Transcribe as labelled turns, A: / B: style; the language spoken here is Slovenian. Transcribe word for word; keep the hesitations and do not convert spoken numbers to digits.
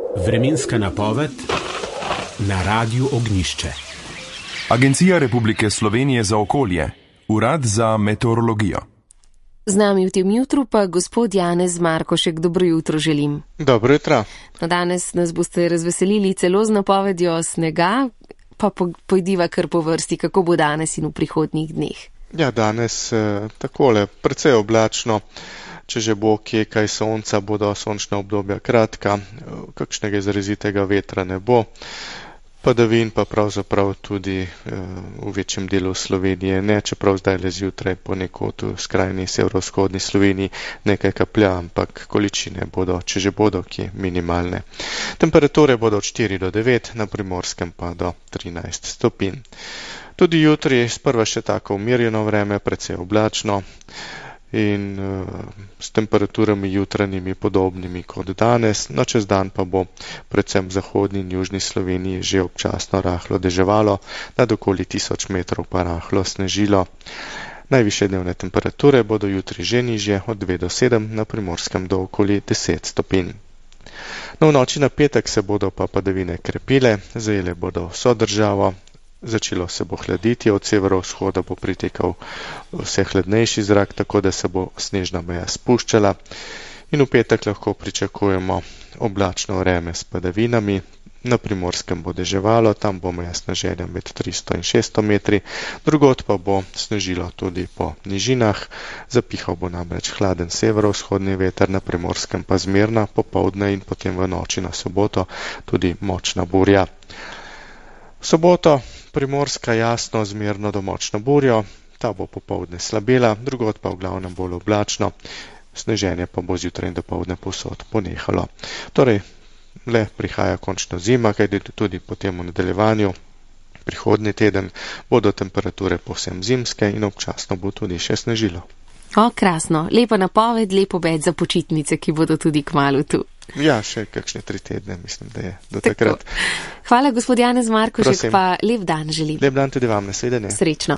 A: Vremenska napoved na Radiu Ognjišče.
B: Agencija Republike Slovenije za okolje, Urad za meteorologijo.
C: Z nami v tem jutru pa gospod Janez Markošek. Dobro jutro želim.
D: Dobro jutro.
C: No, danes nas boste razveselili celo z napovedjo snega, pa pojdiva kar po vrsti, kako bo danes in v prihodnjih dneh.
D: Ja, danes eh, takole, precej oblačno. Če že bo kje kaj sonca, bodo sončna obdobja kratka, kakšnega izrazitega vetra ne bo. Padavin pa pravzaprav tudi eh, v večjem delu Slovenije ne, čeprav zdaj le zjutraj ponekod v skrajni severovzhodni Sloveniji nekaj kaplja, ampak količine bodo, če že bodo, kje minimalne. Temperature bodo od štiri do devet, na Primorskem pa do trinajst stopinj. Tudi jutri sprva še tako umirjeno vreme, precej oblačno in uh, s temperaturami jutranjimi podobnimi kot danes, no čez dan pa bo predvsem v zahodni in južni Sloveniji že občasno rahlo deževalo, nad okoli tisoč metrov pa rahlo snežilo. Najvišje dnevne temperature bodo jutri že nižje, od dve do sedem, na Primorskem do okoli deset stopinj. No, v noči na petek se bodo pa padavine krepile, zajele bodo vso državo. Začelo se bo hladiti, od severovzhoda bo pritekal vse hladnejši zrak, tako da se bo snežna meja spuščala in v petek lahko pričakujemo oblačno vreme s padavinami. Na Primorskem bo deževalo, tam bo meja sneženja med tristo in šeststo metri, drugod pa bo snežilo tudi po nižinah, zapihal bo namreč hladen severovzhodni veter, na Primorskem pa zmerna popoldne in potem v noči na soboto tudi močna burja. V soboto Primorska jasno zmerno do močno burjo, ta bo popoldne slabela, drugod pa v glavnem bolj oblačno, sneženje pa bo zjutraj in dopoldne povsod ponehalo. Torej, le prihaja končno zima, kajti tudi potem v nadaljevanju prihodnji teden bodo temperature povsem zimske in občasno bo tudi še snežilo.
C: O, krasno, lepa napoved, lepo obed za počitnice, ki bodo tudi kmalu tu.
D: Ja, še kakšne tri tedne, mislim, da je do
C: Tako.
D: takrat.
C: Hvala, gospod Janez Markošek,
D: Prosim.
C: pa lep dan želim.
D: Lep dan tudi vam, nasvidenje.
C: Srečno.